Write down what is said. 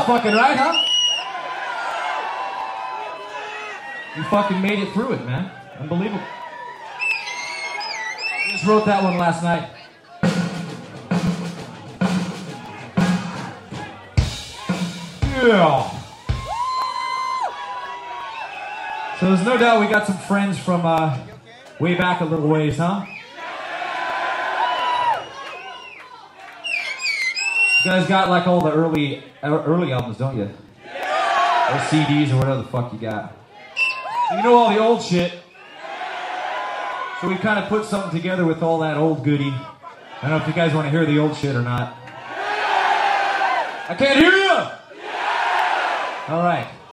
fucking right, huh? You fucking made it through it, man. Unbelievable. I just wrote that one last night. Yeah. So there's no doubt we got some friends from way back a little ways, huh? You guys got like all the early albums, don't you? Or CDs or whatever the fuck you got. You know all the old shit. So we kind of put something together with all that old goodie. I don't know if you guys want to hear the old shit or not. I can't hear you! All right.